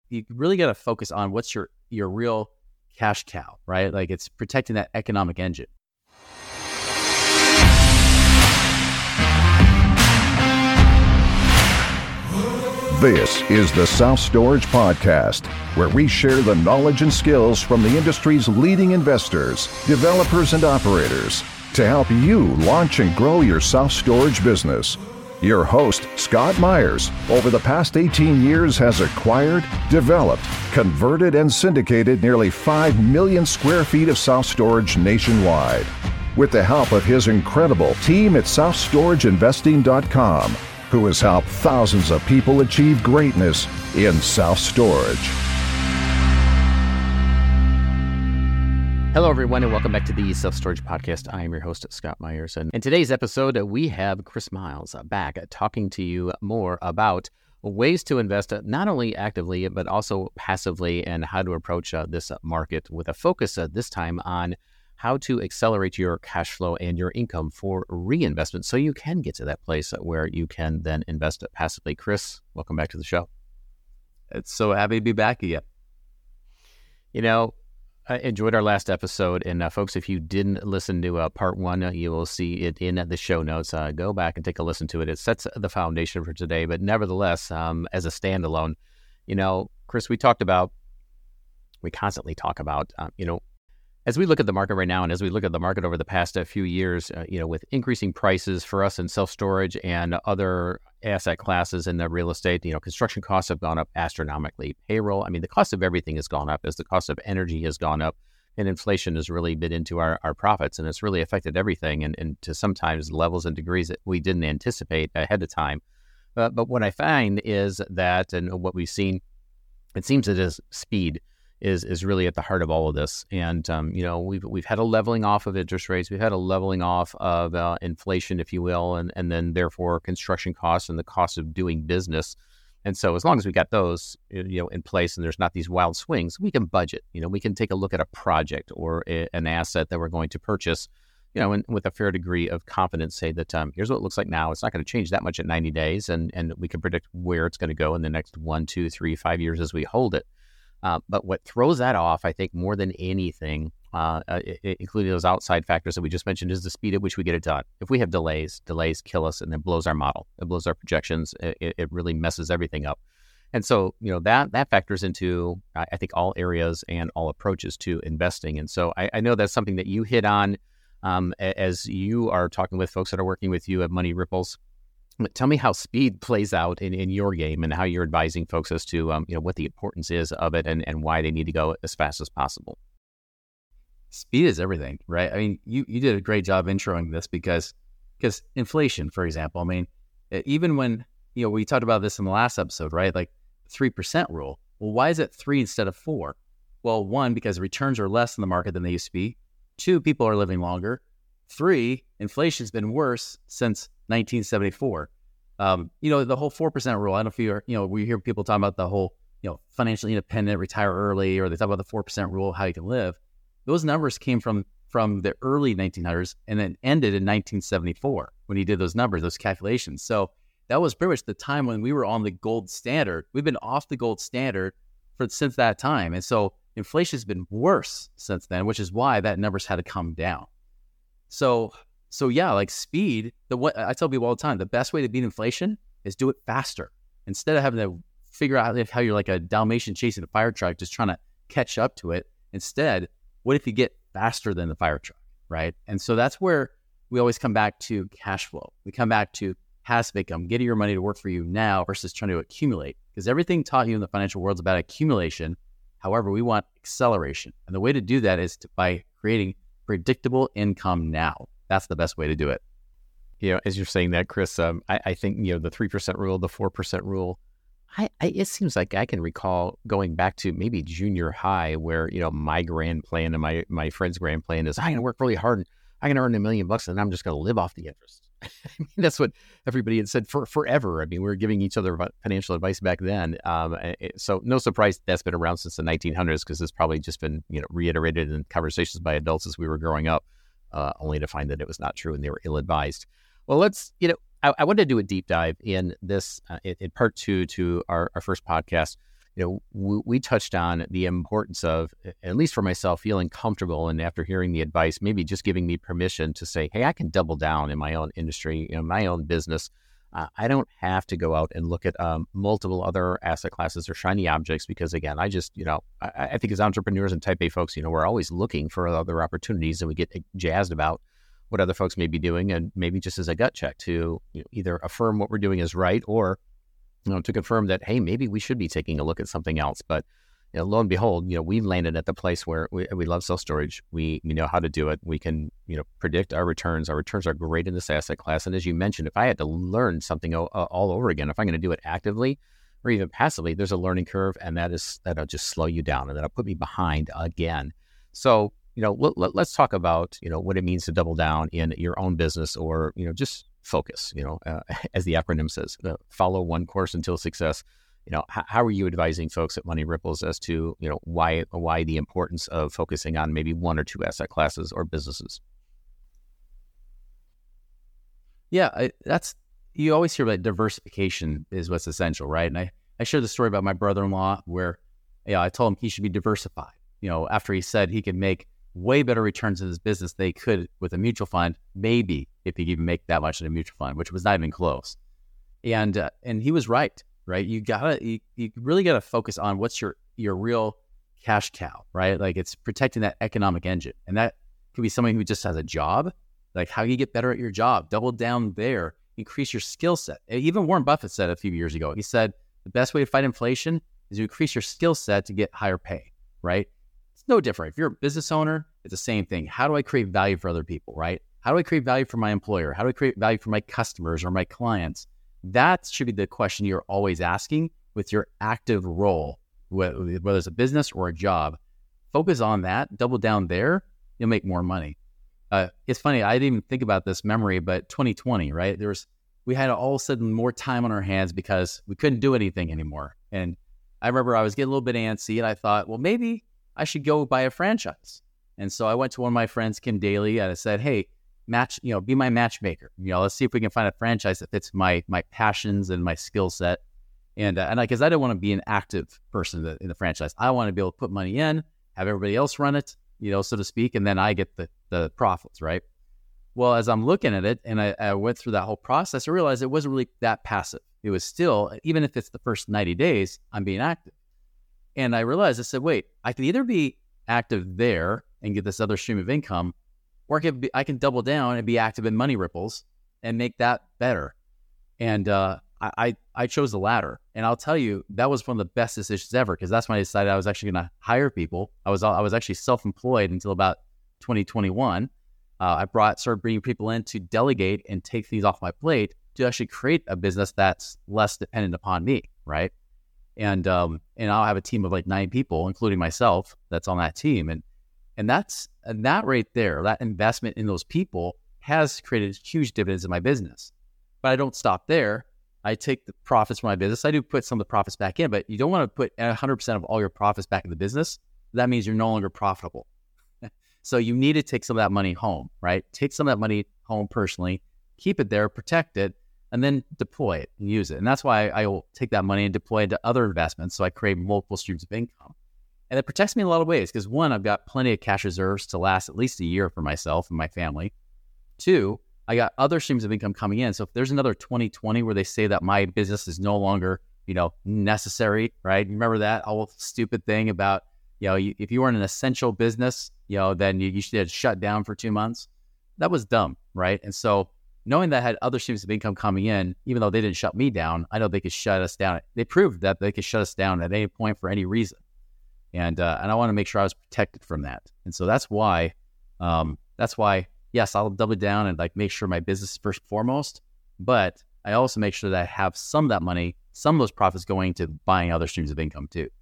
you really got to focus on what's your real cash cow, right? Like it's protecting that economic engine. This is the Self Storage Podcast, where we share the knowledge and skills from the industry's leading investors, developers, and operators to help you launch and grow your self-storage business. Your host, Scott Myers, over the past 18 years has acquired, developed, converted, and syndicated nearly 5 million square feet of self-storage nationwide. With the help of his incredible team at selfstorageinvesting.com, who has helped thousands of people achieve greatness in self-storage. Hello, everyone, and welcome back to the Self Storage Podcast. I am your host, Scott Myers. And in today's episode, we have Chris Miles back talking to you more about ways to invest not only actively, but also passively, and how to approach this market with a focus this time on how to accelerate your cash flow and your income for reinvestment so you can get to that place where you can then invest passively. Chris, welcome back to the show. It's so happy to be back again. You know, I enjoyed our last episode, and folks, if you didn't listen to part one, you will see it in the show notes. Go back and take a listen to it. It sets the foundation for today, but nevertheless, as a standalone, you know, Chris, we constantly talk about, as we look at the market right now, and as we look at the market over the past few years, with increasing prices for us in self-storage and other asset classes in the real estate, construction costs have gone up astronomically. Payroll, the cost of everything has gone up as the cost of energy has gone up, and inflation has really bit into our profits, and it's really affected everything, and to sometimes levels and degrees that we didn't anticipate ahead of time. But what I find is that, and what we've seen, it seems that is speed is really at the heart of all of this. And, we've had a leveling off of interest rates. We've had a leveling off of inflation, if you will, and then therefore construction costs and the cost of doing business. And so as long as we got those, in place and there's not these wild swings, we can budget. We can take a look at a project or an asset that we're going to purchase, and with a fair degree of confidence say that here's what it looks like now. It's not going to change that much at 90 days. And we can predict where it's going to go in the next 1, 2, 3, 5 years as we hold it. But what throws that off, I think, more than anything, including those outside factors that we just mentioned, is the speed at which we get it done. If we have delays kill us, and it blows our model. It blows our projections. It really messes everything up. And so, that factors into, I think, all areas and all approaches to investing. And so I know that's something that you hit on as you are talking with folks that are working with you at Money Ripples. Tell me how speed plays out in your game and how you're advising folks as to what the importance is of it and why they need to go as fast as possible. Speed is everything, right? You did a great job introing this because inflation, for example, even when, we talked about this in the last episode, right? Like 3% rule. Well, why is it 3 instead of 4? Well, 1, because returns are less in the market than they used to be. 2, people are living longer. 3, inflation's been worse since 1974. The whole 4% rule. I don't know if we hear people talking about the whole, financially independent, retire early, or they talk about the 4% rule, how you can live. Those numbers came from the early 1900s and then ended in 1974 when he did those numbers, those calculations. So that was pretty much the time when we were on the gold standard. We've been off the gold standard since that time. And so inflation's been worse since then, which is why that number's had to come down. So yeah, like speed, what I tell people all the time, the best way to beat inflation is do it faster. Instead of having to figure out how you're like a Dalmatian chasing a fire truck, just trying to catch up to it. Instead, what if you get faster than the fire truck, right? And so that's where we always come back to cash flow. We come back to passive income, getting your money to work for you now versus trying to accumulate. Because everything taught you in the financial world is about accumulation. However, we want acceleration. And the way to do that is by creating predictable income now. That's the best way to do it. As you're saying that, Chris, I think, the 3% rule, the 4% rule, it seems like I can recall going back to maybe junior high where, my grand plan and my friend's grand plan is I'm going to work really hard and I'm going to earn $1 million and then I'm just going to live off the interest. That's what everybody had said for forever. We were giving each other financial advice back then. So no surprise that's been around since the 1900s because it's probably just been, reiterated in conversations by adults as we were growing up. Only to find that it was not true and they were ill-advised. Well, let's, I wanted to do a deep dive in this, in part 2 to our first podcast, we touched on the importance of, at least for myself, feeling comfortable, and after hearing the advice, maybe just giving me permission to say, hey, I can double down in my own industry, my own business. I don't have to go out and look at multiple other asset classes or shiny objects, because again, I just, I think as entrepreneurs and type A folks, we're always looking for other opportunities, and we get jazzed about what other folks may be doing, and maybe just as a gut check to either affirm what we're doing is right, or to confirm that, hey, maybe we should be taking a look at something else. But lo and behold, we landed at the place where we love self-storage. We know how to do it. We can, predict our returns. Our returns are great in this asset class. And as you mentioned, if I had to learn something all over again, if I'm going to do it actively or even passively, there's a learning curve, and that'll just slow you down, and that'll put me behind again. So, let's talk about, what it means to double down in your own business, or, just focus, as the acronym says, follow one course until success. How are you advising folks at Money Ripples as to, why the importance of focusing on maybe one or two asset classes or businesses? Yeah, you always hear about diversification is what's essential, right? And I shared the story about my brother-in-law where, I told him he should be diversified. After he said he could make way better returns in his business than he could with a mutual fund, maybe if he could even make that much in a mutual fund, which was not even close. And he was right? You really gotta focus on what's your real cash cow, right? Like, it's protecting that economic engine, and that could be somebody who just has a job. Like, how you get better at your job, double down there, increase your skill set. Even Warren Buffett said a few years ago, he said the best way to fight inflation is to increase your skill set to get higher pay, right? It's no different. If you're a business owner, it's the same thing. How do I create value for other people, right? How do I create value for my employer? How do I create value for my customers or my clients? That should be the question you're always asking with your active role, whether it's a business or a job. Focus on that, double down there, you'll make more money. It's funny, I didn't even think about this memory, but 2020, right? We had all of a sudden more time on our hands because we couldn't do anything anymore. And I remember I was getting a little bit antsy, and I thought, well, maybe I should go buy a franchise. And so I went to one of my friends, Kim Daly, and I said, hey, be my matchmaker. Let's see if we can find a franchise that fits my passions and my skill set. And because I don't want to be an active person in the franchise. I want to be able to put money in, have everybody else run it, so to speak, and then I get the profits, right? Well, as I'm looking at it, and I went through that whole process, I realized it wasn't really that passive. It was still, even if it's the first 90 days, I'm being active. And I realized, I said, wait, I can either be active there and get this other stream of income, or I can double down and be active in Money Ripples and make that better. And I chose the latter. And I'll tell you, that was one of the best decisions ever, because that's when I decided I was actually going to hire people. I was actually self-employed until about 2021. I started bringing people in to delegate and take things off my plate to actually create a business that's less dependent upon me, right? And I'll have a team of like 9 people, including myself, that's on that team. And that right there, that investment in those people has created huge dividends in my business. But I don't stop there. I take the profits from my business. I do put some of the profits back in, but you don't want to put 100% of all your profits back in the business. That means you're no longer profitable. So you need to take some of that money home, right? Take some of that money home personally, keep it there, protect it, and then deploy it and use it. And that's why I will take that money and deploy it to other investments, so I create multiple streams of income. And it protects me in a lot of ways, because 1, I've got plenty of cash reserves to last at least a year for myself and my family. 2, I got other streams of income coming in. So if there's another 2020 where they say that my business is no longer, necessary, right? Remember that whole stupid thing about, if you weren't an essential business, then you should have shut down for 2 months. That was dumb, right? And so knowing that I had other streams of income coming in, even though they didn't shut me down, I know they could shut us down. They proved that they could shut us down at any point for any reason. And I want to make sure I was protected from that. And so that's why, yes, I'll double down and make sure my business is first and foremost, but I also make sure that I have some of that money, some of those profits going to buying other streams of income too.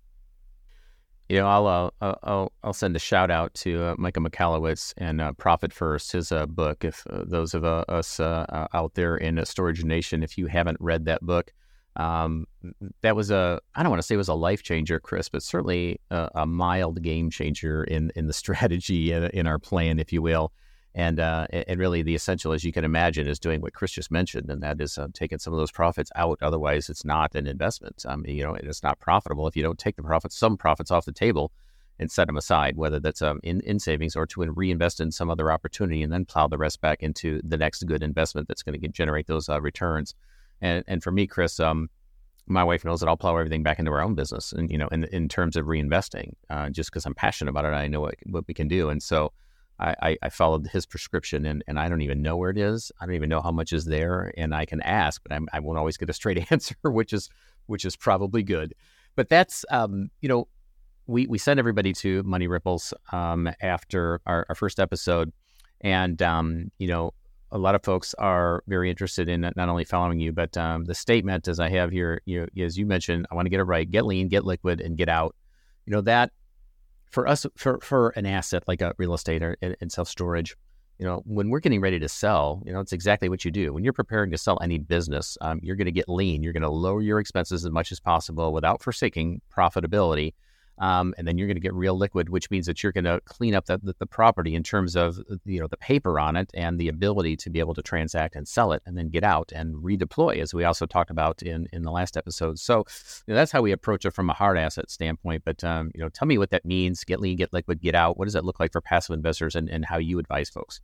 I'll send a shout out to Micah Michalowicz and Profit First, his book. If those of us out there in Storage Nation, if you haven't read that book, that was I don't want to say it was a life changer, Chris, but certainly a mild game changer in the strategy in our plan, if you will. And really the essential, as you can imagine, is doing what Chris just mentioned, and that is taking some of those profits out. Otherwise, it's not an investment. It's not profitable if you don't take some profits off the table and set them aside, whether that's in savings or to reinvest in some other opportunity, and then plow the rest back into the next good investment that's going to generate those returns. And for me, Chris, my wife knows that I'll plow everything back into our own business, and in terms of reinvesting, just because I'm passionate about it, I know what we can do, and so I followed his prescription, and I don't even know where it is. I don't even know how much is there, and I can ask, but I won't always get a straight answer, which is probably good. But that's we sent everybody to Money Ripples after our first episode, and a lot of folks are very interested in not only following you, but the statement, as I have here, as you mentioned, I want to get it right: get lean, get liquid, and get out. That for us, for an asset like a real estate or in self-storage, when we're getting ready to sell, it's exactly what you do. When you're preparing to sell any business, you're going to get lean. You're going to lower your expenses as much as possible without forsaking profitability. And then you're going to get real liquid, which means that you're going to clean up the property in terms of the paper on it and the ability to be able to transact and sell it, and then get out and redeploy, as we also talked about in the last episode. So that's how we approach it from a hard asset standpoint. But tell me what that means: get lean, get liquid, get out. What does that look like for passive investors, and how you advise folks?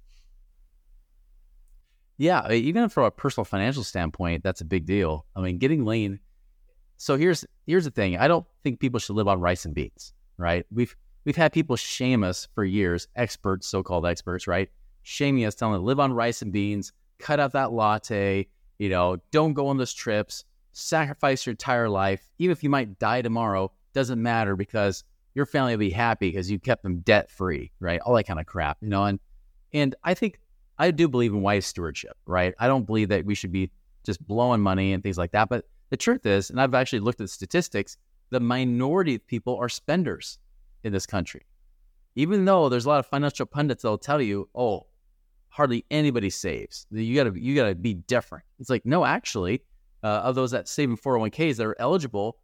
Yeah, even from a personal financial standpoint, that's a big deal. I mean, getting lean. So here's the thing. I don't think people should live on rice and beans, right? We've had people shame us for years, experts, so-called experts, right? Shaming us, telling them to live on rice and beans, cut out that latte, don't go on those trips, sacrifice your entire life. Even if you might die tomorrow, doesn't matter, because your family will be happy because you kept them debt-free, right? All that kind of crap, And I do believe in wise stewardship, right? I don't believe that we should be just blowing money and things like that, but the truth is, and I've actually looked at the statistics, the minority of people are spenders in this country. Even though there's a lot of financial pundits that'll tell you, oh, hardly anybody saves. You gotta be different. It's like, no, actually, of those that save in 401ks that are eligible,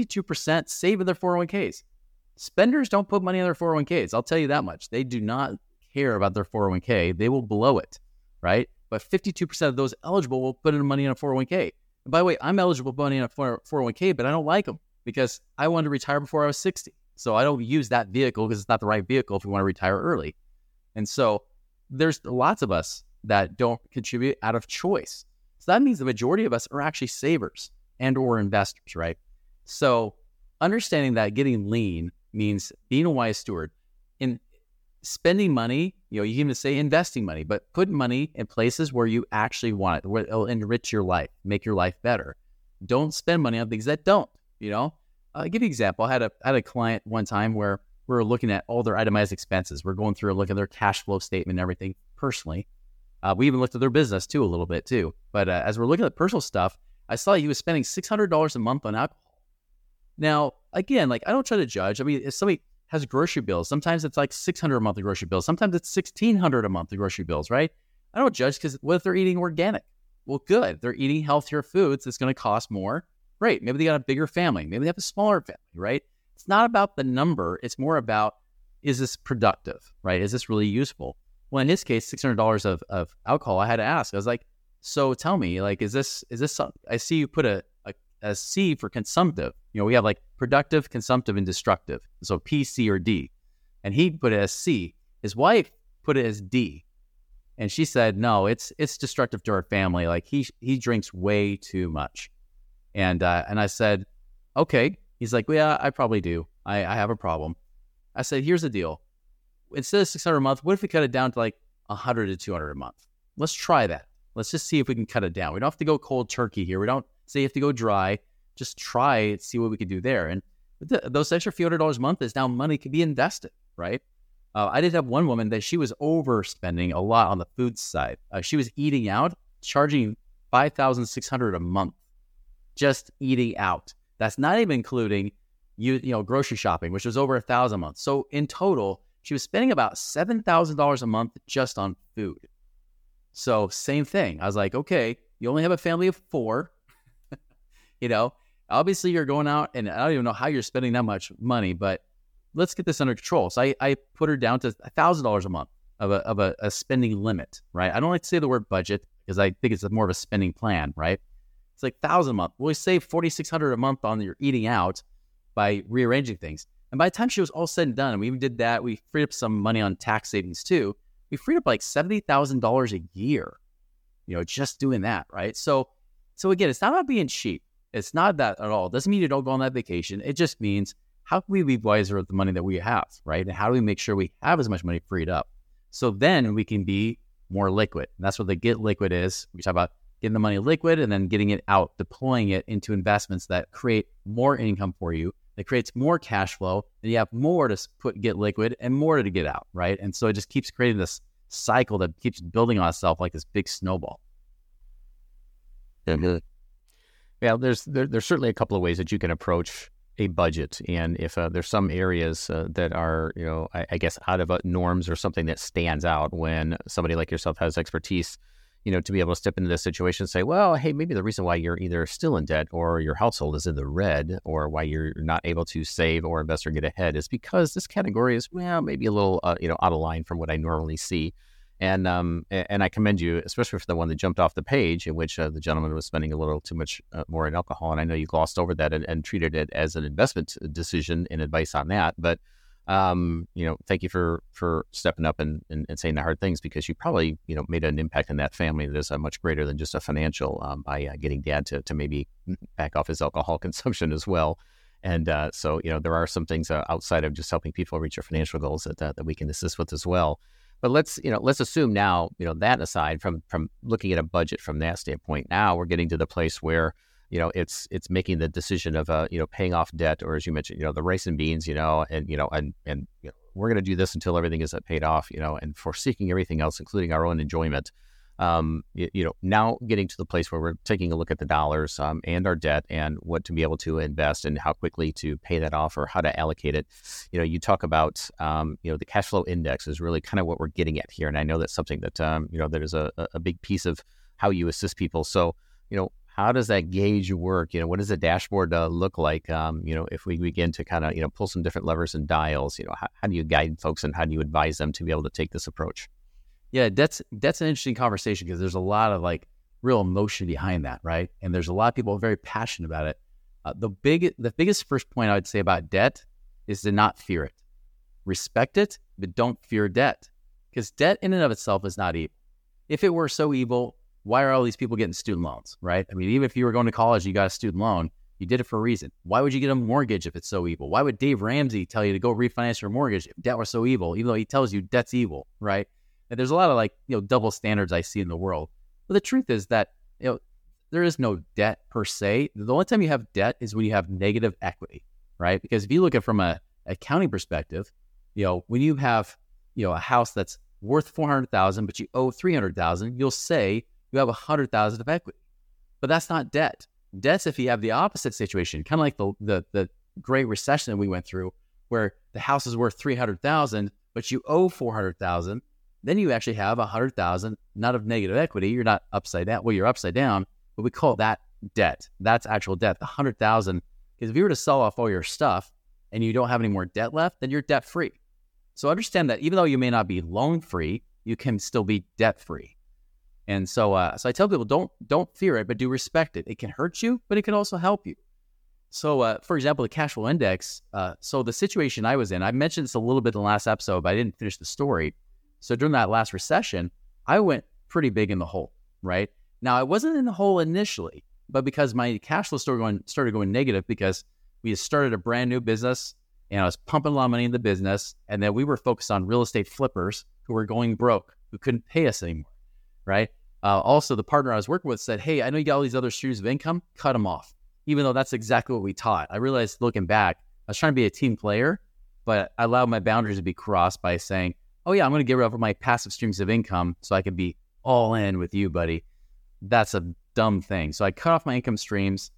52% save in their 401ks. Spenders don't put money in their 401ks. I'll tell you that much. They do not care about their 401k. They will blow it, right? But 52% of those eligible will put in money in a 401k. And by the way, I'm eligible for money in a 401k, but I don't like them because I wanted to retire before I was 60. So I don't use that vehicle because it's not the right vehicle if we want to retire early. And so there's lots of us that don't contribute out of choice. So that means the majority of us are actually savers and or investors, right? So understanding that getting lean means being a wise steward. In spending money, you can even say investing money, but put money in places where you actually want it, where it'll enrich your life, make your life better. Don't spend money on things that don't, I'll give you an example. I had a client one time where we were looking at all their itemized expenses. We're going through and looking at their cash flow statement and everything personally. We even looked at their business too, a little bit too. But as we're looking at personal stuff, I saw he was spending $600 a month on alcohol. Now, again, I don't try to judge. I mean, if somebody has grocery bills, sometimes it's like $600 a month of grocery bills. Sometimes it's $1,600 a month of grocery bills, right? I don't judge, because what if they're eating organic? Well, good. They're eating healthier foods. It's going to cost more. Great. Maybe they got a bigger family. Maybe they have a smaller family, right? It's not about the number. It's more about, is this productive, right? Is this really useful? Well, in his case, $600 of alcohol, I had to ask. I was like, so tell me, is this something? I see you put a C for consumptive. We have productive, consumptive, and destructive. So P, C, or D. And he put it as C. His wife put it as D. And she said, no, it's destructive to our family. He drinks way too much. And I said, okay. He's like, well, yeah, I probably do. I have a problem. I said, here's the deal. Instead of $600 a month, what if we cut it down to $100 to $200 a month? Let's try that. Let's just see if we can cut it down. We don't have to go cold turkey here. We don't say you have to go dry. Just try it, see what we can do there. And those extra few $100 a month is now money can be invested, right? I did have one woman that she was overspending a lot on the food side. She was eating out, charging $5,600 a month, just eating out. That's not even including grocery shopping, which was over $1,000 a month. So in total, she was spending about $7,000 a month just on food. So same thing. I was like, okay, you only have a family of 4. Obviously you're going out, and I don't even know how you're spending that much money, but let's get this under control. So I put her down to $1,000 a month. a spending limit, right? I don't like to say the word budget because I think it's more of a spending plan, right? It's like $1,000 a month. Well, we save $4,600 a month on your eating out by rearranging things. And by the time she was all said and done, and we even did that, we freed up some money on tax savings too. We freed up like $70,000 a year, just doing that, right? So again, it's not about being cheap. It's not that at all. It doesn't mean you don't go on that vacation. It just means how can we be wiser with the money that we have, right? And how do we make sure we have as much money freed up? So then we can be more liquid. And that's what the Get Liquid is. We talk about getting the money liquid and then getting it out, deploying it into investments that create more income for you, that creates more cash flow, and you have more to get liquid and more to get out, right? And so it just keeps creating this cycle that keeps building on itself like this big snowball. Yeah, there's certainly a couple of ways that you can approach a budget, and if there's some areas that are, I guess out of norms or something that stands out when somebody like yourself has expertise, to be able to step into this situation and say, well, hey, maybe the reason why you're either still in debt or your household is in the red or why you're not able to save or invest or get ahead is because this category is, maybe a little, out of line from what I normally see. And I commend you, especially for the one that jumped off the page in which the gentleman was spending a little too much more in alcohol. And I know you glossed over that and treated it as an investment decision and advice on that. But, thank you for stepping up and saying the hard things, because you probably, made an impact in that family that is much greater than just a financial by getting dad to maybe back off his alcohol consumption as well. And so, there are some things outside of just helping people reach their financial goals that we can assist with as well. But let's assume now, that aside from looking at a budget from that standpoint, now we're getting to the place where, it's making the decision of, paying off debt, or as you mentioned, the rice and beans, and we're going to do this until everything is paid off, and forsaking everything else, including our own enjoyment. Now getting to the place where we're taking a look at the dollars and our debt and what to be able to invest and how quickly to pay that off or how to allocate it. You talk about, the cash flow index is really kind of what we're getting at here. And I know that's something that, that is a big piece of how you assist people. So, how does that gauge work? What does the dashboard look like? If we begin to kind of, pull some different levers and dials, how do you guide folks and how do you advise them to be able to take this approach? Yeah, that's an interesting conversation because there's a lot of real emotion behind that, right? And there's a lot of people very passionate about it. The biggest first point I would say about debt is to not fear it. Respect it, but don't fear debt, because debt in and of itself is not evil. If it were so evil, why are all these people getting student loans, right? I mean, even if you were going to college, you got a student loan, you did it for a reason. Why would you get a mortgage if it's so evil? Why would Dave Ramsey tell you to go refinance your mortgage if debt was so evil, even though he tells you debt's evil, right? And there's a lot of double standards I see in the world. But the truth is that, there is no debt per se. The only time you have debt is when you have negative equity, right? Because if you look at it from a accounting perspective, when you have, a house that's worth $400,000, but you owe $300,000, you'll say you have $100,000 of equity. But that's not debt. Debt's if you have the opposite situation, kind of like the Great Recession that we went through, where the house is worth $300,000, but you owe $400,000. Then you actually have $100,000, not of negative equity. You're not upside down. Well, you're upside down, but we call that debt. That's actual debt. The $100,000, because if you were to sell off all your stuff and you don't have any more debt left, then you're debt free. So understand that even though you may not be loan free, you can still be debt free. And so I tell people, don't fear it, but do respect it. It can hurt you, but it can also help you. So, for example, the cash flow index. So the situation I was in, I mentioned this a little bit in the last episode, but I didn't finish the story. So during that last recession, I went pretty big in the hole, right? Now, I wasn't in the hole initially, but because my cash flow started going negative because we had started a brand new business and I was pumping a lot of money in the business. And then we were focused on real estate flippers who were going broke, who couldn't pay us anymore, right? Also, the partner I was working with said, hey, I know you got all these other streams of income, cut them off. Even though that's exactly what we taught. I realized looking back, I was trying to be a team player, but I allowed my boundaries to be crossed by saying, oh yeah, I'm going to get rid of my passive streams of income so I can be all in with you, buddy. That's a dumb thing. So I cut off my income streams.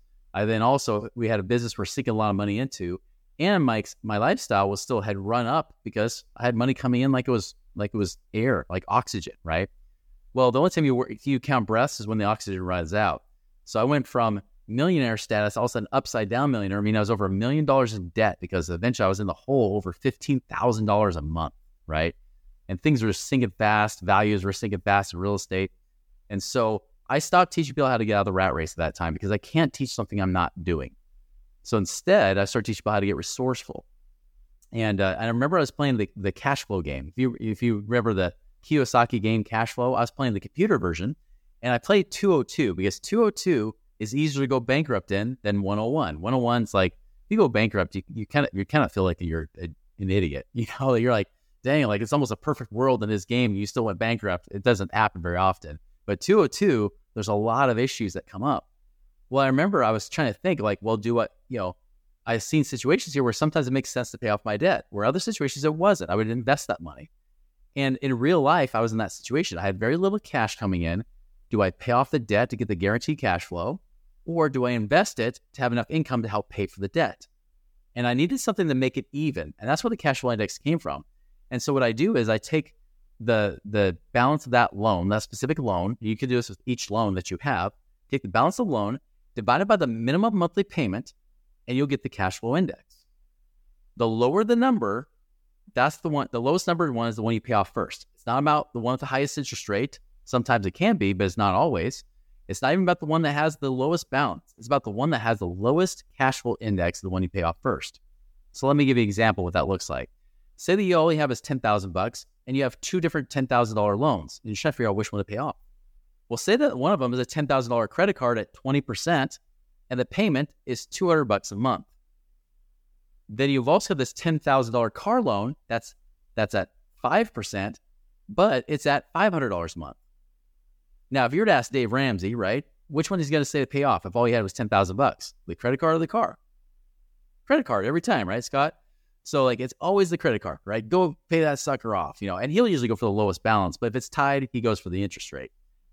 We had a business we're sinking a lot of money into, and my lifestyle had run up because I had money coming in like it was air, like oxygen, right? Well, the only time you count breaths is when the oxygen runs out. So I went from millionaire status, all of a sudden upside down millionaire. I mean, I was over $1 million in debt because eventually I was in the hole over $15,000 a month, right? and things were sinking fast. Values were sinking fast in real estate. And so I stopped teaching people how to get out of the rat race at that time because I can't teach something I'm not doing. So instead, I started teaching people how to get resourceful. And I remember I was playing the cash flow game. If you remember the Kiyosaki game Cash Flow, I was playing the computer version, and I played 202 because 202 is easier to go bankrupt in than 101. 101 is like, if you go bankrupt, you kind of feel like you're an idiot. You know, you're like, dang, like it's almost a perfect world in this game. You still went bankrupt. It doesn't happen very often. But 202, there's a lot of issues that come up. Well, I remember I was trying to think like, well, I've seen situations here where sometimes it makes sense to pay off my debt, where other situations it wasn't. I would invest that money. And in real life, I was in that situation. I had very little cash coming in. Do I pay off the debt to get the guaranteed cash flow? Or do I invest it to have enough income to help pay for the debt? And I needed something to make it even. And that's where the cash flow index came from. And so what I do is I take the balance of that loan, that specific loan. You can do this with each loan that you have. Take the balance of the loan, divide it by the minimum monthly payment, and you'll get the cash flow index. The lower the number, that's the one, the lowest numbered one is the one you pay off first. It's not about the one with the highest interest rate. Sometimes it can be, but it's not always. It's not even about the one that has the lowest balance. It's about the one that has the lowest cash flow index, the one you pay off first. So let me give you an example of what that looks like. Say that you only have is $10,000 and you have two different $10,000 loans and you're trying to figure out which one to pay off. Well, say that one of them is a $10,000 credit card at 20% and the payment is $200 a month. Then you've also got this $10,000 car loan that's at 5%, but it's at $500 a month. Now, if you were to ask Dave Ramsey, right, which one is he going to say to pay off if all he had was $10,000? The credit card or the car? Credit card every time, right, Scott? So like it's always the credit card, right? Go pay that sucker off, and he'll usually go for the lowest balance, but if it's tied, he goes for the interest rate.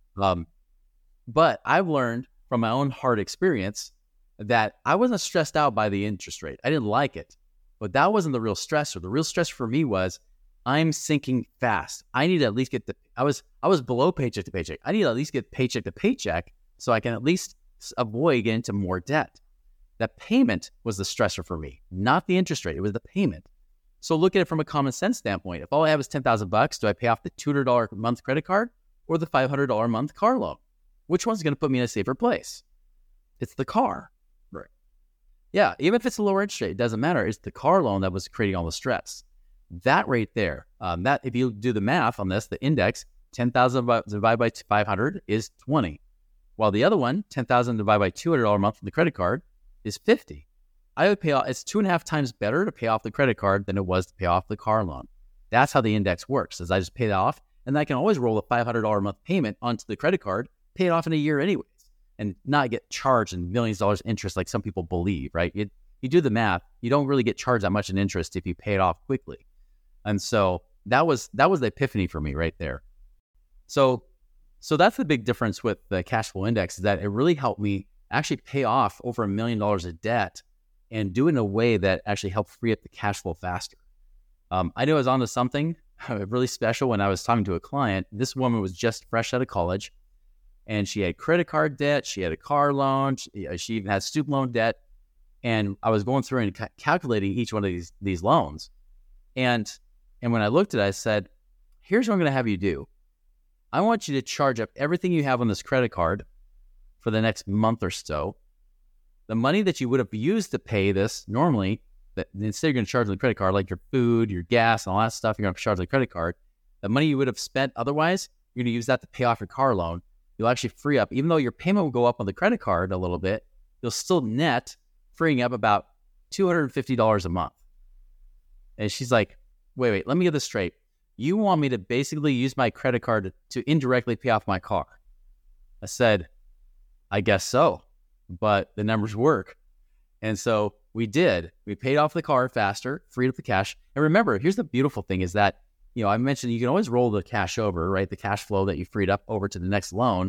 But I've learned from my own hard experience that I wasn't stressed out by the interest rate. I didn't like it, but that wasn't the real stressor. The real stress for me was I'm sinking fast. I need to at least get I was below paycheck to paycheck. I need to at least get paycheck to paycheck so I can at least avoid getting into more debt. That payment was the stressor for me, not the interest rate. It was the payment. So look at it from a common sense standpoint. If all I have is $10,000, do I pay off the $200 a month credit card or the $500 a month car loan? Which one's going to put me in a safer place? It's the car. Right. Yeah, even if it's a lower interest rate, it doesn't matter. It's the car loan that was creating all the stress. That right there, that if you do the math on this, the index, 10,000 divided by 500 is 20. While the other one, 10,000 divided by $200 a month from the credit card is 50. I would pay off, it's 2.5 times better to pay off the credit card than it was to pay off the car loan. That's how the index works, is I just pay that off, and I can always roll a $500 a month payment onto the credit card, pay it off in a year anyways, and not get charged in millions of dollars interest like some people believe, right? You do the math, you don't really get charged that much in interest if you pay it off quickly. And so that was the epiphany for me right there. So that's the big difference with the cash flow index, is that it really helped me actually pay off over $1 million of debt and do it in a way that actually helped free up the cash flow faster. I knew I was onto something really special when I was talking to a client. This woman was just fresh out of college, and she had credit card debt, she had a car loan, she even had student loan debt. And I was going through and calculating each one of these loans. And when I looked at it, I said, here's what I'm going to have you do. I want you to charge up everything you have on this credit card for the next month or so. The money that you would have used to pay this normally, that instead you're going to charge on the credit card, like your food, your gas, and all that stuff, you're going to charge on the credit card. The money you would have spent otherwise, you're going to use that to pay off your car loan. You'll actually free up, even though your payment will go up on the credit card a little bit, you'll still net freeing up about $250 a month. And she's like, wait, let me get this straight. You want me to basically use my credit card to indirectly pay off my car? I said, I guess so, but the numbers work. And so we did. We paid off the car faster, freed up the cash. And remember, here's the beautiful thing is that, I mentioned you can always roll the cash over, right? The cash flow that you freed up over to the next loan,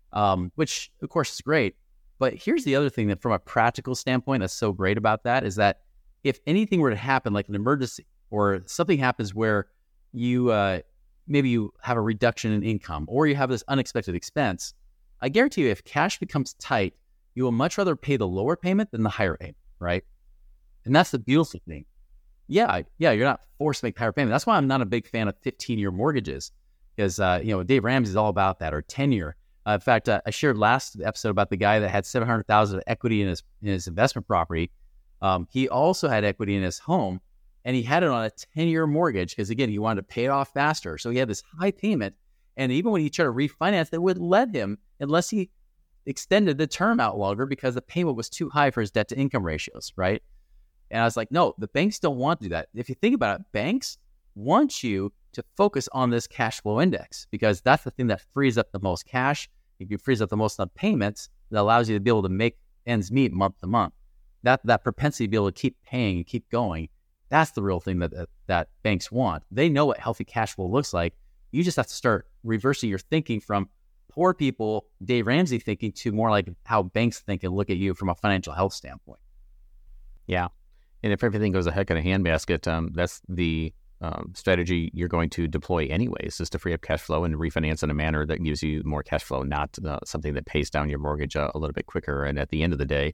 which of course is great. But here's the other thing that from a practical standpoint that's so great about that is that if anything were to happen, like an emergency or something happens where you maybe you have a reduction in income or you have this unexpected expense, I guarantee you if cash becomes tight, you will much rather pay the lower payment than the higher payment, right? And that's the beautiful thing. yeah, you're not forced to make higher payment. That's why I'm not a big fan of 15-year mortgages, because Dave Ramsey is all about that, or 10-year. In fact, I shared last episode about the guy that had $700,000 of equity in his investment property. He also had equity in his home, and he had it on a 10-year mortgage because, again, he wanted to pay it off faster. So he had this high payment, and even when he tried to refinance, they wouldn't let him unless he extended the term out longer because the payment was too high for his debt to income ratios, right? And I was like, no, the banks don't want to do that. If you think about it, banks want you to focus on this cash flow index because that's the thing that frees up the most cash. If it frees up the most on payments, that allows you to be able to make ends meet month to month. That propensity to be able to keep paying and keep going, that's the real thing that banks want. They know what healthy cash flow looks like. You just have to start reversing your thinking from poor people, Dave Ramsey thinking, to more like how banks think and look at you from a financial health standpoint. Yeah. And if everything goes a heck in a handbasket, that's the strategy you're going to deploy anyways, is to free up cash flow and refinance in a manner that gives you more cash flow, not something that pays down your mortgage a little bit quicker. And at the end of the day,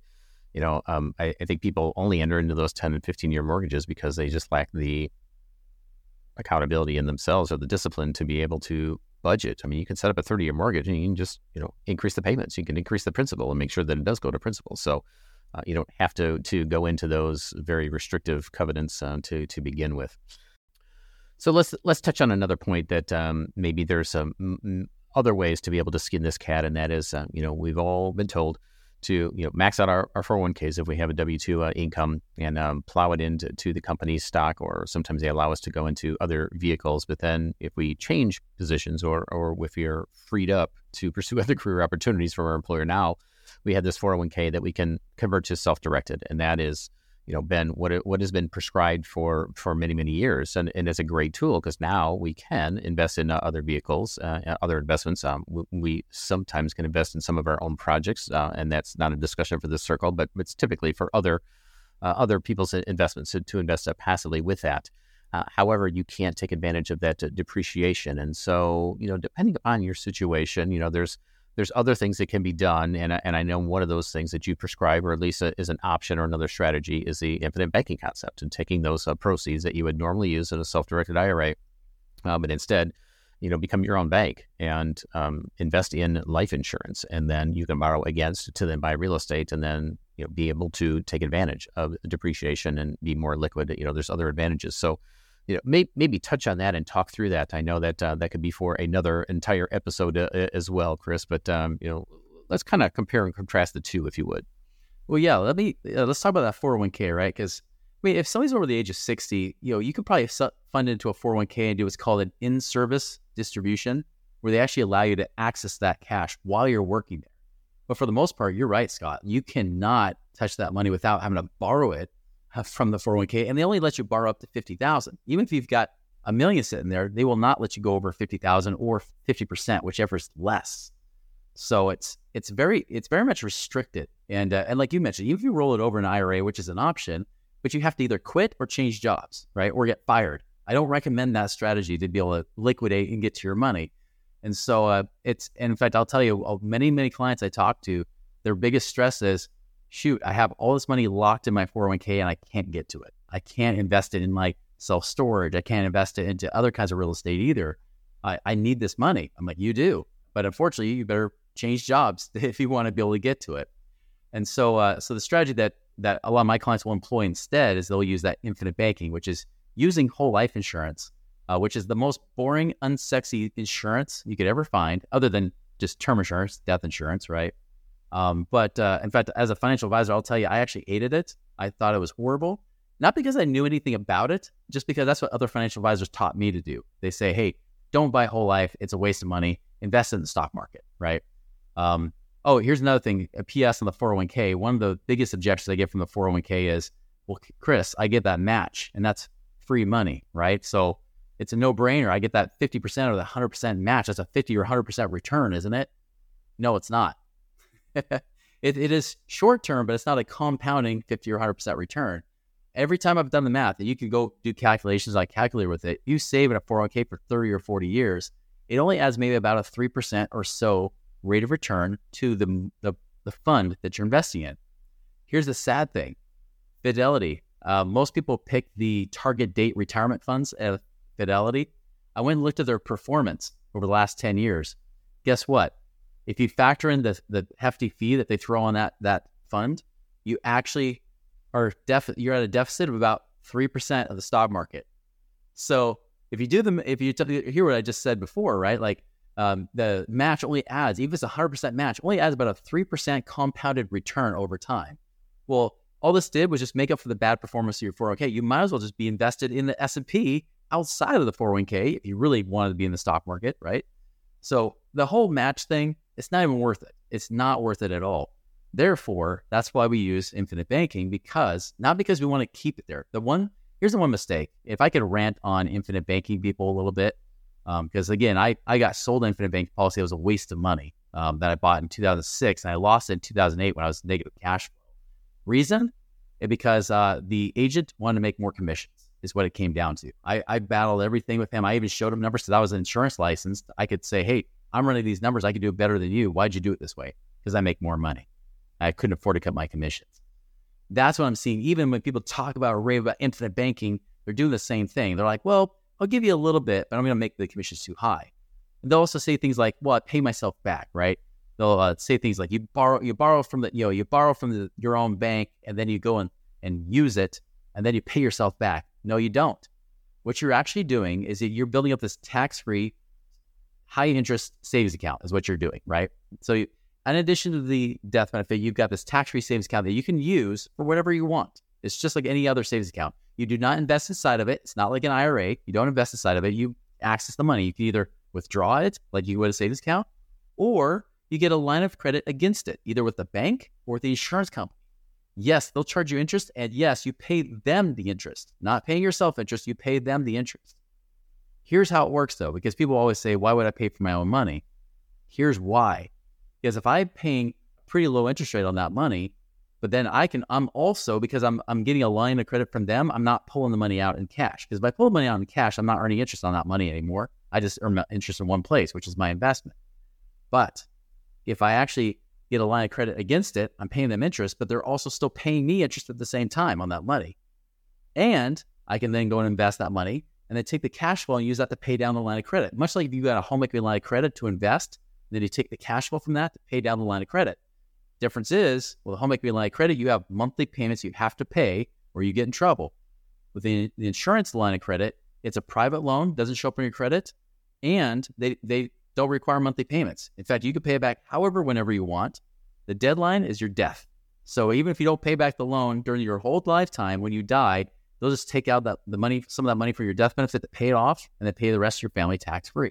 I think people only enter into those 10 and 15-year mortgages because they just lack the accountability in themselves or the discipline to be able to budget. I mean, you can set up a 30-year mortgage and you can just, increase the payments. You can increase the principal and make sure that it does go to principal. So you don't have to go into those very restrictive covenants to begin with. So let's touch on another point that maybe there's some other ways to be able to skin this cat, and that is, we've all been told to max out our 401ks if we have a W-2 income and plow it into the company's stock, or sometimes they allow us to go into other vehicles. But then if we change positions or if you're freed up to pursue other career opportunities from our employer now, we have this 401k that we can convert to self-directed, and that is been what has been prescribed for many, many years. And it's a great tool because now we can invest in other vehicles, other investments. We sometimes can invest in some of our own projects, and that's not a discussion for this circle, but it's typically for other people's investments to invest passively with that. However, you can't take advantage of that depreciation. And so, depending upon your situation, there's other things that can be done, and I know one of those things that you prescribe, or at least is an option or another strategy, is the infinite banking concept, and taking those proceeds that you would normally use in a self-directed IRA, but instead, become your own bank and invest in life insurance, and then you can borrow against to then buy real estate, and then be able to take advantage of depreciation and be more liquid. There's other advantages. So, maybe touch on that and talk through that. I know that that could be for another entire episode as well, Chris. But let's kind of compare and contrast the two, if you would. Well, yeah. Let's talk about that 401k, right? Because if somebody's over the age of 60, you could probably fund into a 401k and do what's called an in-service distribution, where they actually allow you to access that cash while you're working there. But for the most part, you're right, Scott. You cannot touch that money without having to borrow it from the 401k, and they only let you borrow up to $50,000. Even if you've got $1 million sitting there, they will not let you go over $50,000 or 50%, whichever is less. So it's very much restricted. And like you mentioned, even if you roll it over an IRA, which is an option, but you have to either quit or change jobs, right, or get fired. I don't recommend that strategy to be able to liquidate and get to your money. And so and in fact, I'll tell you, many clients I talk to, their biggest stress is, shoot, I have all this money locked in my 401k and I can't get to it. I can't invest it in my self-storage. I can't invest it into other kinds of real estate either. I need this money. I'm like, you do. But unfortunately, you better change jobs if you want to be able to get to it. And so the strategy that a lot of my clients will employ instead is they'll use that infinite banking, which is using whole life insurance, which is the most boring, unsexy insurance you could ever find, other than just term insurance, death insurance, right? But in fact, as a financial advisor, I'll tell you, I actually hated it. I thought it was horrible, not because I knew anything about it, just because that's what other financial advisors taught me to do. They say, hey, don't buy whole life. It's a waste of money. Invest in the stock market, right? Here's another thing, a PS on the 401k. One of the biggest objections I get from the 401k is, well, Chris, I get that match, and that's free money, right? So it's a no-brainer. I get that 50% or the 100% match. That's a 50 or 100% return, isn't it? No, it's not. It is short-term, but it's not a compounding 50 or 100% return. Every time I've done the math, and you can go do calculations, I calculate with it, you save in a 401k for 30 or 40 years, it only adds maybe about a 3% or so rate of return to the fund that you're investing in. Here's the sad thing. Fidelity, Most people pick the target date retirement funds at Fidelity. I went and looked at their performance over the last 10 years. Guess what? If you factor in the hefty fee that they throw on that fund, you actually you're at a deficit of about 3% of the stock market. So if you hear what I just said before, right? Like the match only adds, even if it's 100% match, only adds about a 3% compounded return over time. Well, all this did was just make up for the bad performance of your 401k. You might as well just be invested in the S&P outside of the 401k if you really wanted to be in the stock market, right? So the whole match thing, it's not even worth it. It's not worth it at all. Therefore, that's why we use infinite banking, not because we want to keep it there. Here's the one mistake. If I could rant on infinite banking people a little bit, because again, I got sold an infinite banking policy. It was a waste of money that I bought in 2006, and I lost it in 2008 when I was negative cash flow. Reason? Because the agent wanted to make more commissions is what it came down to. I battled everything with him. I even showed him numbers because I was insurance licensed. I could say, hey, I'm running these numbers. I could do it better than you. Why'd you do it this way? Because I make more money. I couldn't afford to cut my commissions. That's what I'm seeing. Even when people talk about or rave about infinite banking, they're doing the same thing. They're like, well, I'll give you a little bit, but I'm going to make the commissions too high. And they'll also say things like, well, I pay myself back, right? They'll say things like you borrow from your own bank, and then you go and use it, and then you pay yourself back. No, you don't. What you're actually doing is that you're building up this tax-free, high-interest savings account is what you're doing, right? So in addition to the death benefit, you've got this tax-free savings account that you can use for whatever you want. It's just like any other savings account. You do not invest inside of it. It's not like an IRA. You don't invest inside of it. You access the money. You can either withdraw it like you would a savings account, or you get a line of credit against it, either with the bank or with the insurance company. Yes, they'll charge you interest, and yes, you pay them the interest. Not paying yourself interest, you pay them the interest. Here's how it works, though, because people always say, why would I pay for my own money? Here's why. Because if I'm paying a pretty low interest rate on that money, but then I'm also, because I'm getting a line of credit from them, I'm not pulling the money out in cash. Because if I pull the money out in cash, I'm not earning interest on that money anymore. I just earn interest in one place, which is my investment. But if I actually get a line of credit against it, I'm paying them interest, but they're also still paying me interest at the same time on that money. And I can then go and invest that money and then take the cash flow and use that to pay down the line of credit. Much like if you got a home equity line of credit to invest, then you take the cash flow from that to pay down the line of credit. Difference is, with a home equity line of credit, you have monthly payments you have to pay or you get in trouble. With the insurance line of credit, it's a private loan, doesn't show up on your credit, and they don't require monthly payments. In fact, you can pay it back whenever you want. The deadline is your death. So even if you don't pay back the loan during your whole lifetime, when you die, they'll just take out the money, some of that money for your death benefit to pay it off, and then pay the rest of your family tax-free.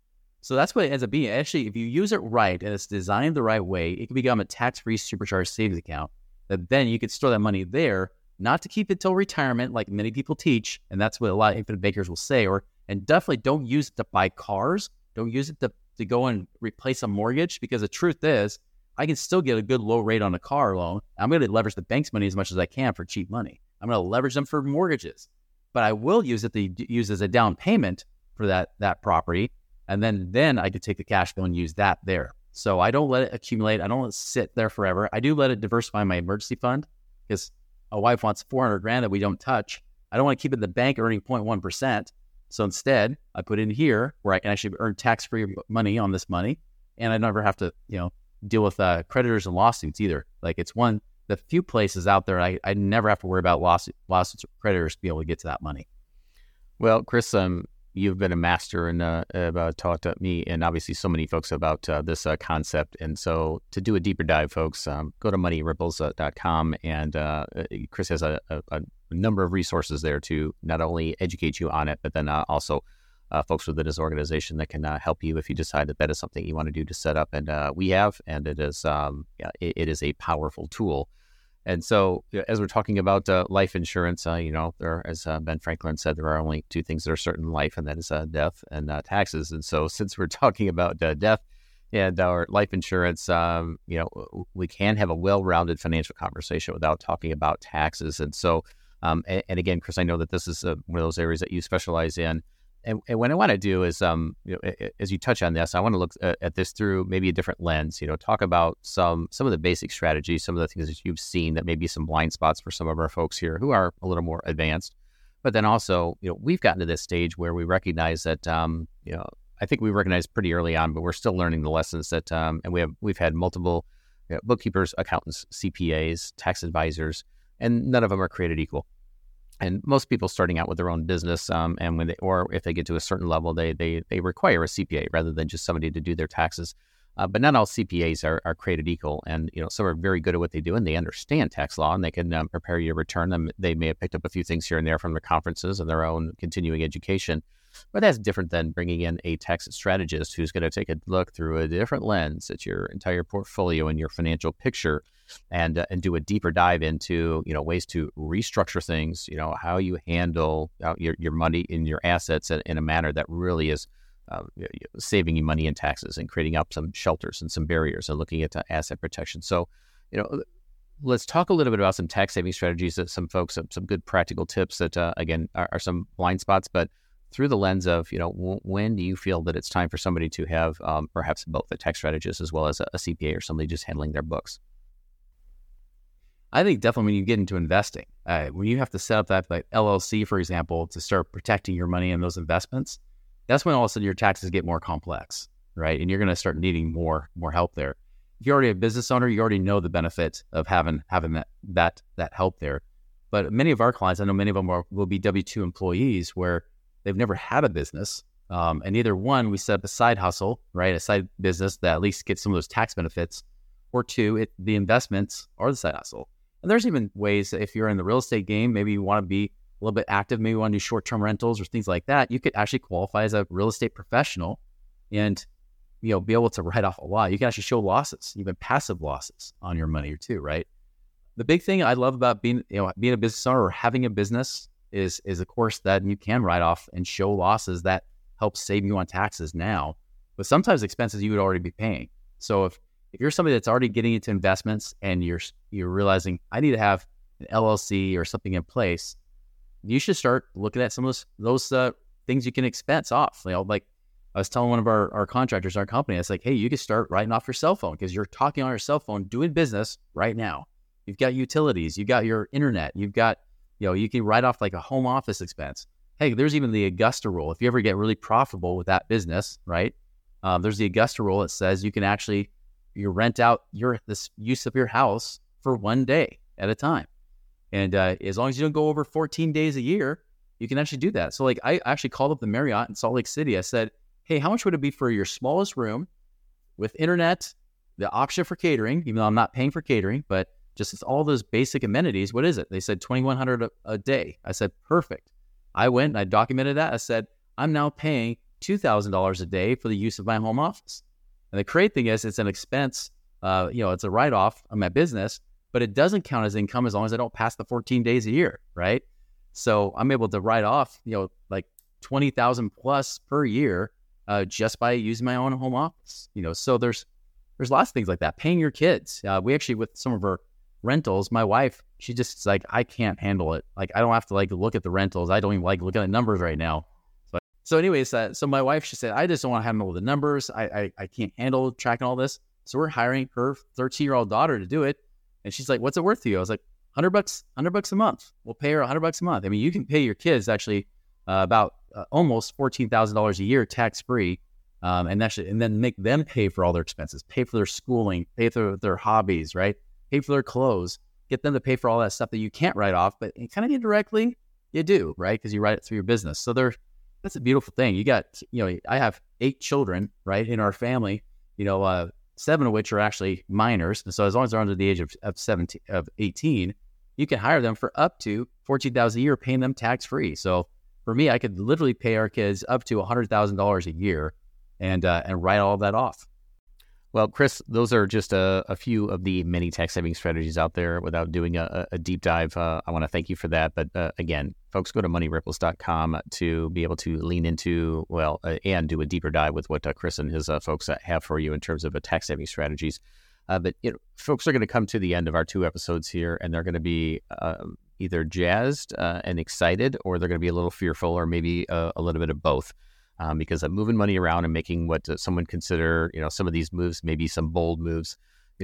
So that's what it ends up being. Actually, if you use it right and it's designed the right way, it can become a tax-free supercharged savings account that then you could store that money there, not to keep it till retirement like many people teach, and that's what a lot of infinite bankers will say, and definitely don't use it to buy cars. Don't use it to go and replace a mortgage, because the truth is, I can still get a good low rate on a car loan. I'm going to leverage the bank's money as much as I can for cheap money. I'm going to leverage them for mortgages, but I will use it to use as a down payment for that property. And then I could take the cash flow and use that there. So I don't let it accumulate. I don't let it sit there forever. I do let it diversify my emergency fund, because a wife wants $400,000 that we don't touch. I don't want to keep it in the bank earning 0.1%. So instead, I put it in here where I can actually earn tax-free money on this money, and I never have to, deal with creditors and lawsuits either. Like, it's one the few places out there I never have to worry about lawsuits or creditors to be able to get to that money. Well, Chris, you've been a master and taught me and obviously so many folks about this concept. And so to do a deeper dive, folks, go to moneyripples.com, and Chris has a number of resources there to not only educate you on it, but then also folks within his organization that can help you if you decide that is something you want to do to set up. And we have, and it is a powerful tool. And so as we're talking about life insurance, there, as Ben Franklin said, there are only two things that are certain in life, and that is death and taxes. And so since we're talking about death and our life insurance, we can have a well-rounded financial conversation without talking about taxes. And so, and again, Chris, I know that this is one of those areas that you specialize in. And what I want to do is, as you touch on this, I want to look at this through maybe a different lens. Talk about some of the basic strategies, some of the things that you've seen that may be some blind spots for some of our folks here who are a little more advanced. But then also, we've gotten to this stage where we recognize that, I think we recognized pretty early on, but we're still learning the lessons that, and we've had multiple bookkeepers, accountants, CPAs, tax advisors, and none of them are created equal. And most people starting out with their own business, and if they get to a certain level, they require a CPA rather than just somebody to do their taxes. But not all CPAs are created equal, and some are very good at what they do, and they understand tax law, and they can prepare your return. And they may have picked up a few things here and there from their conferences and their own continuing education. But that's different than bringing in a tax strategist who's going to take a look through a different lens at your entire portfolio and your financial picture, and do a deeper dive into ways to restructure things, how you handle your money and your assets in a manner that really is saving you money in taxes and creating up some shelters and some barriers and looking at asset protection. So, let's talk a little bit about some tax saving strategies that some folks have some good practical tips that again are some blind spots, but through the lens of, when do you feel that it's time for somebody to have perhaps both a tax strategist as well as a CPA or somebody just handling their books? I think definitely when you get into investing, when you have to set up that like LLC, for example, to start protecting your money in those investments, that's when all of a sudden your taxes get more complex, right? And you're going to start needing more help there. If you're already a business owner, you already know the benefit of having that help there. But many of our clients, I know many of them will be W-2 employees where they've never had a business. And either one, we set up a side hustle, right? A side business that at least gets some of those tax benefits, or two, the investments are the side hustle. And there's even ways that if you're in the real estate game, maybe you want to be a little bit active, maybe you want to do short-term rentals or things like that. You could actually qualify as a real estate professional and, be able to write off a lot. You can actually show losses, even passive losses on your money too, right? The big thing I love about being a business owner or having a business is of course that you can write off and show losses that help save you on taxes now, but sometimes expenses you would already be paying. So if you're somebody that's already getting into investments and you're realizing I need to have an LLC or something in place, you should start looking at some of those things you can expense off. Like I was telling one of our contractors, our company, it's like, hey, you can start writing off your cell phone because you're talking on your cell phone, doing business right now. You've got utilities, you've got your internet, you've got, you can write off like a home office expense. Hey, there's even the Augusta rule. If you ever get really profitable with that business, right? There's the Augusta rule that says you can actually rent out this use of your house for 1 day at a time. And as long as you don't go over 14 days a year, you can actually do that. So like I actually called up the Marriott in Salt Lake City. I said, hey, how much would it be for your smallest room with internet, the option for catering, even though I'm not paying for catering, but just all those basic amenities, what is it? They said $2,100 a day. I said, perfect. I went and I documented that. I said, I'm now paying $2,000 a day for the use of my home office. And the great thing is it's an expense, it's a write-off on my business, but it doesn't count as income as long as I don't pass the 14 days a year, right? So I'm able to write off, like $20,000 plus per year just by using my own home office. So there's lots of things like that. Paying your kids. We actually, with some of our rentals, my wife, she just is like, I can't handle it. Like, I don't have to look at the rentals. I don't even like looking at numbers right now. So anyways, so my wife, she said, I just don't want to handle the numbers. I can't handle tracking all this. So we're hiring her 13-year-old daughter to do it. And she's like, what's it worth to you? I was like, $100 a month. We'll pay her $100 a month. I mean, you can pay your kids actually about almost $14,000 a year tax-free. And then make them pay for all their expenses, pay for their schooling, pay for their hobbies, right? Pay for their clothes, get them to pay for all that stuff that you can't write off, but kind of indirectly you do, right? Because you write it through your business. So that's a beautiful thing. You got, I have 8 children, right, in our family, 7 of which are actually minors. And so as long as they're under the age of 18, you can hire them for up to $14,000 a year, paying them tax-free. So for me, I could literally pay our kids up to $100,000 a year and write all of that off. Well, Chris, those are just a few of the many tax saving strategies out there. Without doing a deep dive, I want to thank you for that. But again, folks, go to moneyripples.com to be able to lean into, and do a deeper dive with what Chris and his folks have for you in terms of tax saving strategies. But folks are going to come to the end of our 2 episodes here, and they're going to be, either jazzed and excited, or they're going to be a little fearful, or maybe a little bit of both. Because of moving money around and making what someone consider, some of these moves, maybe some bold moves,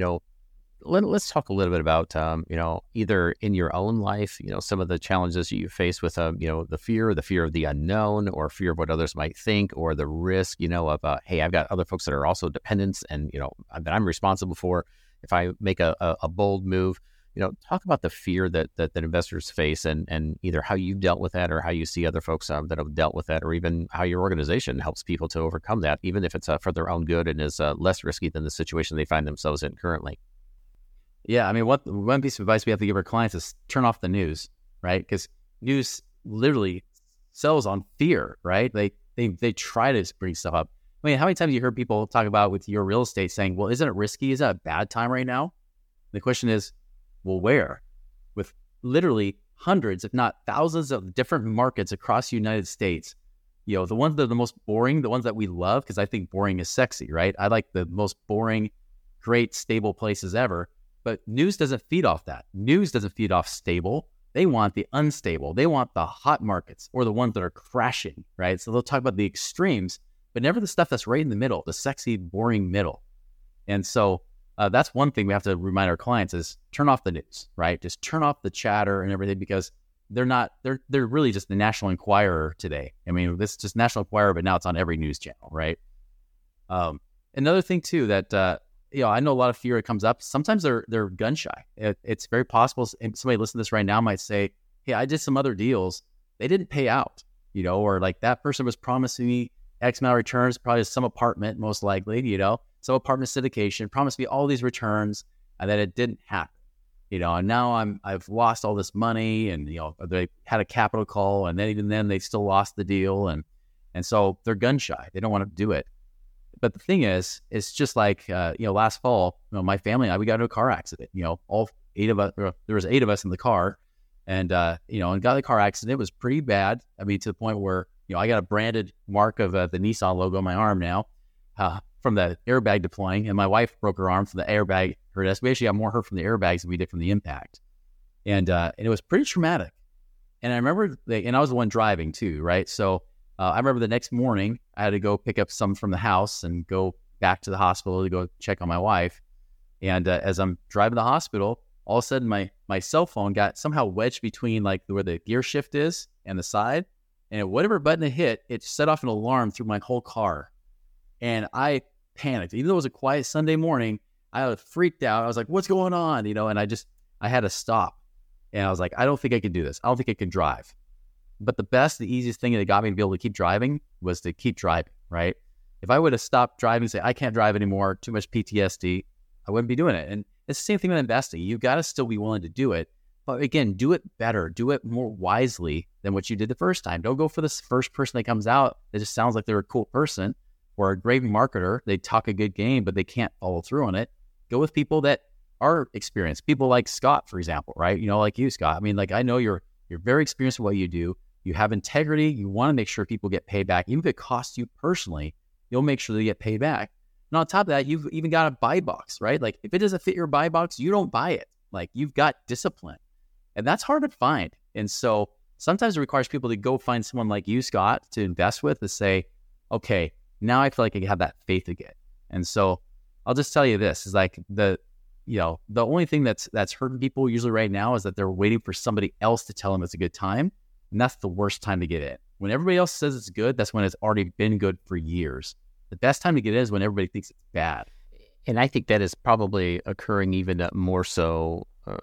let's talk a little bit about, either in your own life, some of the challenges you face with, the fear of the unknown, or fear of what others might think, or the risk, of, hey, I've got other folks that are also dependents and, that I'm responsible for if I make a bold move. Talk about the fear that investors face, and either how you've dealt with that, or how you see other folks that have dealt with that, or even how your organization helps people to overcome that, even if it's for their own good and is less risky than the situation they find themselves in currently. Yeah, I mean, one piece of advice we have to give our clients is turn off the news, right? Because news literally sells on fear, right? They try to bring stuff up. I mean, how many times you heard people talk about with your real estate saying, well, isn't it risky? Is that a bad time right now? The question is, well, where? With literally hundreds, if not thousands of different markets across the United States, the ones that are the most boring, the ones that we love, because I think boring is sexy, right? I like the most boring, great, stable places ever. But news doesn't feed off that. News doesn't feed off stable. They want the unstable. They want the hot markets, or the ones that are crashing, right? So they'll talk about the extremes, but never the stuff that's right in the middle, the sexy, boring middle. And so that's one thing we have to remind our clients is turn off the news, right? Just turn off the chatter and everything, because they're really just the National Enquirer today. I mean, this is just National Enquirer, but now it's on every news channel, right? Another thing too that, I know a lot of fear comes up. Sometimes they're gun shy. It's very possible somebody listening to this right now might say, hey, I did some other deals. They didn't pay out, or like that person was promising me X amount of returns, probably some apartment, most likely, some apartment syndication, promised me all these returns, and then it didn't happen, and now I've lost all this money, and, they had a capital call, and then even then they still lost the deal. And so they're gun shy. They don't want to do it. But the thing is, it's just like, last fall, my family and I, we got into a car accident, all 8 of us, there was 8 of us in the car, and, and got in the car accident. It was pretty bad. I mean, to the point where, I got a branded mark of the Nissan logo on my arm now, from the airbag deploying, and my wife broke her arm from the airbag hurt us. We actually got more hurt from the airbags than we did from the impact. And it was pretty traumatic. And I remember, and I was the one driving too, right? So I remember the next morning, I had to go pick up some from the house and go back to the hospital to go check on my wife. And as I'm driving to the hospital, all of a sudden my cell phone got somehow wedged between like where the gear shift is and the side. And whatever button it hit, it set off an alarm through my whole car. And I panicked. Even though it was a quiet Sunday morning, I was freaked out. I was like, what's going on? And I had to stop. And I was like, I don't think I can do this. I don't think I can drive. But the easiest thing that got me to be able to keep driving was to keep driving, right? If I would have stopped driving and say, I can't drive anymore, too much PTSD, I wouldn't be doing it. And it's the same thing with investing. You've got to still be willing to do it. But again, do it better. Do it more wisely than what you did the first time. Don't go for this first person that comes out that just sounds like they're a cool person or a great marketer. They talk a good game, but they can't follow through on it. Go with people that are experienced. People like Scott, for example, right? Like you, Scott. I mean, like I know you're very experienced in what you do. You have integrity. You want to make sure people get paid back. Even if it costs you personally, you'll make sure they get paid back. And on top of that, you've even got a buy box, right? Like if it doesn't fit your buy box, you don't buy it. Like you've got discipline. And that's hard to find. And so sometimes it requires people to go find someone like you, Scott, to invest with, to say, okay, now I feel like I have that faith again. And so I'll just tell you this is like the only thing that's hurting people usually right now is that they're waiting for somebody else to tell them it's a good time. And that's the worst time to get in. When everybody else says it's good, that's when it's already been good for years. The best time to get in is when everybody thinks it's bad. And I think that is probably occurring even more so,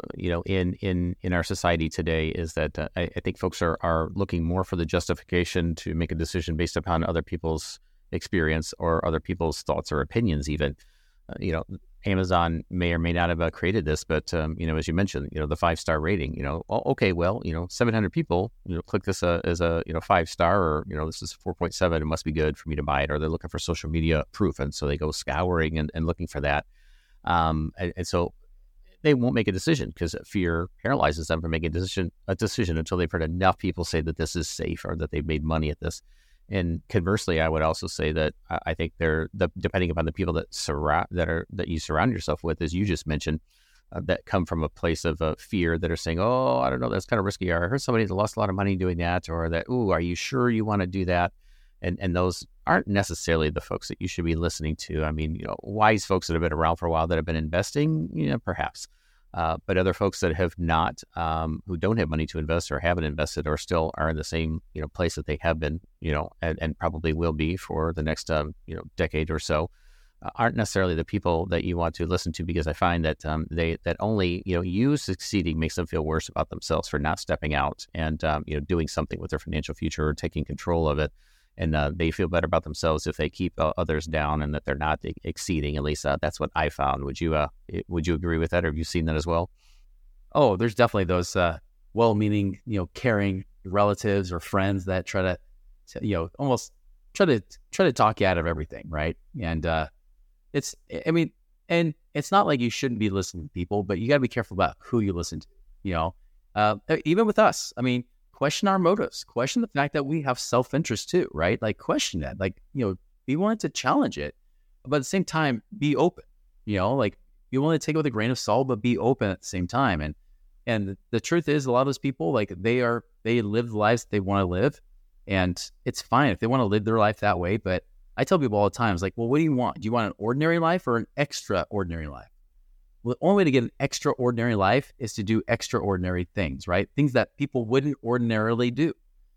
in our society today, is that I think folks are looking more for the justification to make a decision based upon other people's experience or other people's thoughts or opinions even. Amazon may or may not have created this, but, as you mentioned, the 5-star rating, okay, well, 700 people, click this as a, 5-star, or, this is 4.7, it must be good for me to buy it, or they're looking for social media proof. And so they go scouring and looking for that. And so they won't make a decision because fear paralyzes them from making a decision until they've heard enough people say that this is safe or that they've made money at this. And conversely, I would also say that I think depending upon the people that you surround yourself with, as you just mentioned, that come from a place of fear that are saying, oh, I don't know, that's kind of risky. Or I heard somebody that lost a lot of money doing that, or that, ooh, are you sure you want to do that? And those aren't necessarily the folks that you should be listening to. I mean, wise folks that have been around for a while that have been investing, perhaps. But other folks that have not, who don't have money to invest or haven't invested or still are in the same, place that they have been, and probably will be for the next, decade or so, aren't necessarily the people that you want to listen to, because I find that that only, you succeeding makes them feel worse about themselves for not stepping out and, doing something with their financial future or taking control of it. And they feel better about themselves if they keep others down and that they're not exceeding. At least that's what I found. Would you agree with that, or have you seen that as well? Oh, there's definitely those well-meaning, caring relatives or friends that try to, almost try to talk you out of everything, right? And it's not like you shouldn't be listening to people, but you got to be careful about who you listen to. Even with us, question our motives, question the fact that we have self-interest too, right? Like question that, be willing to challenge it, but at the same time, be open, be willing to take it with a grain of salt, but be open at the same time. And the truth is, a lot of those people, they live the lives they want to live, and it's fine if they want to live their life that way. But I tell people all the time, it's like, well, what do you want? Do you want an ordinary life or an extraordinary life? Well, the only way to get an extraordinary life is to do extraordinary things, right? Things that people wouldn't ordinarily do.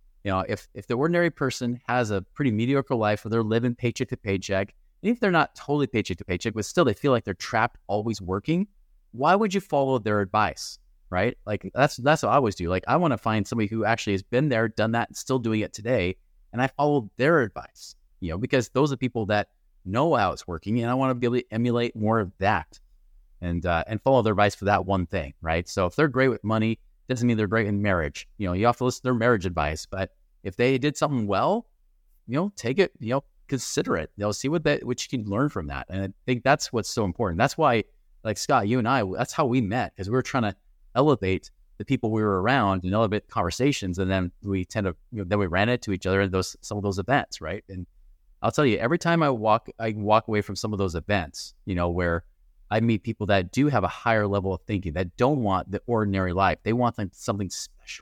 If the ordinary person has a pretty mediocre life where they're living paycheck to paycheck, and if they're not totally paycheck to paycheck, but still they feel like they're trapped always working, why would you follow their advice, right? That's what I always do. I want to find somebody who actually has been there, done that, and still doing it today, and I follow their advice, because those are people that know how it's working, and I want to be able to emulate more of that. And follow their advice for that one thing, right? So if they're great with money, doesn't mean they're great in marriage. You have to listen to their marriage advice. But if they did something well, take it, consider it. See what you can learn from that. And I think that's what's so important. That's why, Scott, you and I, that's how we met, because we were trying to elevate the people we were around and elevate conversations. And then we then we ran into each other in some of those events, right? And I'll tell you, every time I walk away from some of those events, where I meet people that do have a higher level of thinking, that don't want the ordinary life. They want something special.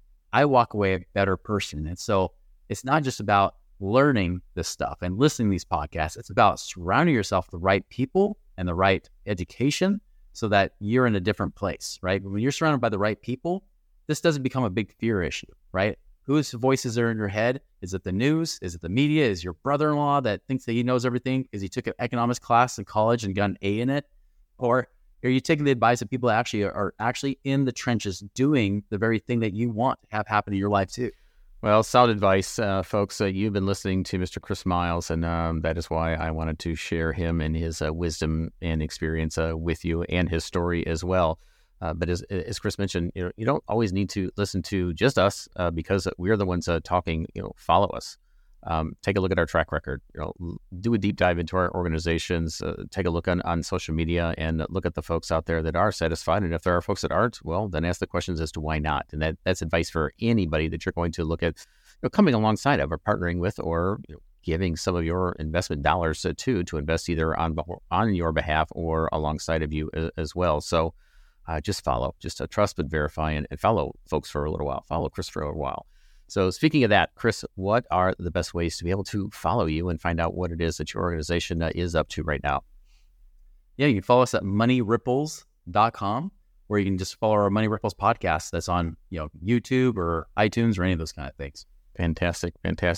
I walk away a better person. And so it's not just about learning this stuff and listening to these podcasts. It's about surrounding yourself with the right people and the right education so that you're in a different place, right? When you're surrounded by the right people, this doesn't become a big fear issue, right? Whose voices are in your head? Is it the news? Is it the media? Is your brother-in-law that thinks that he knows everything because he took an economics class in college and got an A in it? Or are you taking the advice of people that actually are in the trenches doing the very thing that you want to have happen in your life too? Well, solid advice, folks. You've been listening to Mr. Chris Miles, and that is why I wanted to share him and his wisdom and experience with you, and his story as well. But as Chris mentioned, you don't always need to listen to just us because we're the ones talking. Follow us. Take a look at our track record. Do a deep dive into our organizations. Take a look on social media and look at the folks out there that are satisfied. And if there are folks that aren't, well, then ask the questions as to why not. And that's advice for anybody that you're going to look at, coming alongside of or partnering with, or giving some of your investment dollars to invest either on your behalf or alongside of you as well. So just follow, trust but verify, and follow folks for a little while. Follow Chris for a while. So speaking of that, Chris, what are the best ways to be able to follow you and find out what it is that your organization is up to right now? Yeah, you can follow us at moneyripples.com, or you can just follow our Money Ripples podcast that's on YouTube or iTunes or any of those kind of things. Fantastic.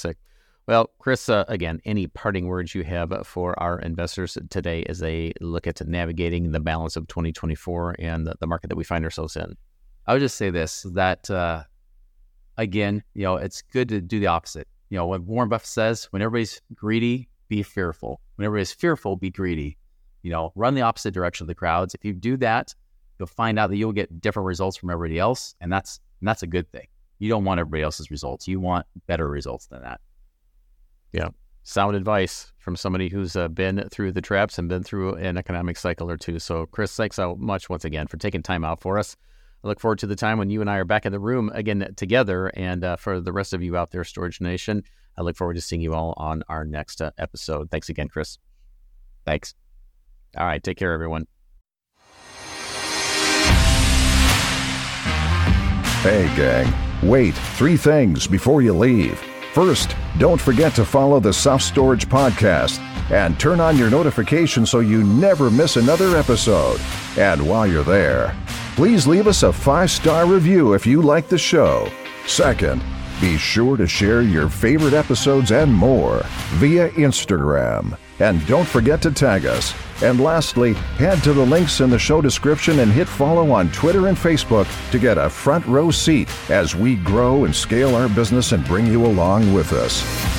Well, Chris, again, any parting words you have for our investors today as they look at navigating the balance of 2024 and the market that we find ourselves in? I would just say this, that again, it's good to do the opposite. When Warren Buffett says, when everybody's greedy, be fearful. When everybody's fearful, be greedy. Run the opposite direction of the crowds. If you do that, you'll find out that you'll get different results from everybody else. And that's a good thing. You don't want everybody else's results. You want better results than that. Yeah. Sound advice from somebody who's been through the traps and been through an economic cycle or two. So Chris, thanks so much once again for taking time out for us. I look forward to the time when you and I are back in the room again together. And for the rest of you out there, Storage Nation, I look forward to seeing you all on our next episode. Thanks again, Chris. Thanks. All right. Take care, everyone. Hey, gang, wait, 3 things before you leave. First, don't forget to follow the Self Storage Podcast and turn on your notifications so you never miss another episode. And while you're there, please leave us a 5-star review if you like the show. Second, be sure to share your favorite episodes and more via Instagram. And don't forget to tag us. And lastly, head to the links in the show description and hit follow on Twitter and Facebook to get a front row seat as we grow and scale our business and bring you along with us.